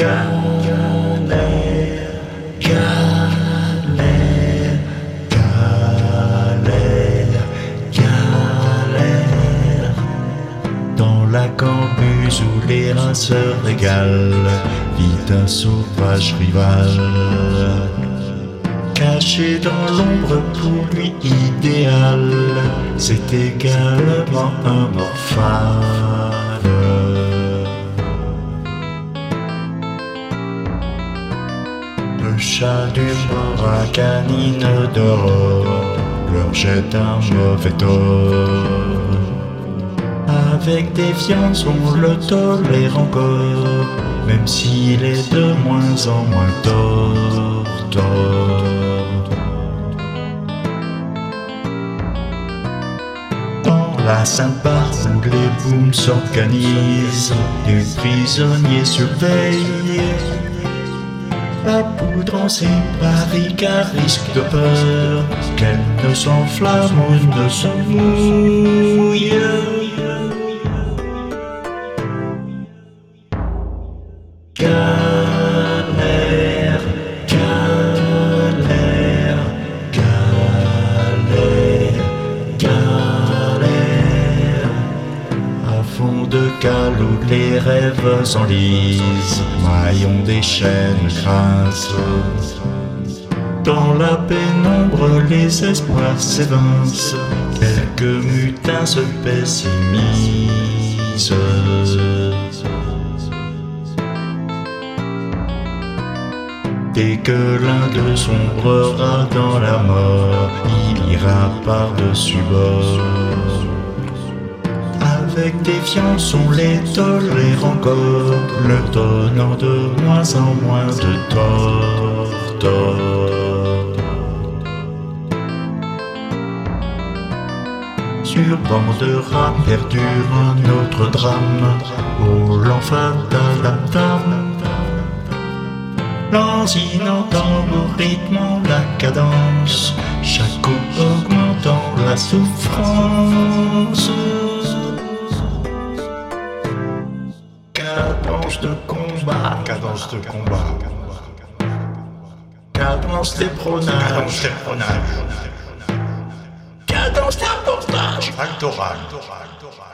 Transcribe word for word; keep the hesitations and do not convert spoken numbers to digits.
galère, galère, galère, galère. Dans la cambuse où les rats se régalent, vit un sauvage rival, caché dans l'ombre pour lui idéal, c'est également un morphale. Le chat du mort à canine d'or leur jette un mauvais tort. Avec défiance on le tolère encore, même s'il est de moins en moins tort, tort. Dans la Sainte-Barbe où les booms s'organisent, des prisonniers surveillent. La poudre en ses barricades risque de peur qu'elle ne s'enflamme ou ne se mouille. Galère, galère, galère, galère. À fond de cale où les rêves s'enlisent, maillons des chaînes grincent. Dans la pénombre les espoirs s'évincent, quelques mutins se pessimisent. Dès que l'un d'eux sombrera dans la mort, il ira par-dessus bord. Avec défiance on les tolère encore, le donnant de moins en moins de tort, tort. Sur banc de rats perdure un autre drame, oh l'enfant d'Adam. Lancinant tambour rythmant la cadence, chaque coup augmentant la souffrance. Cadence de combat, cadence de combat, cadence d'éperonage, cadence d'éperonage, cadence d'apportage, actoral.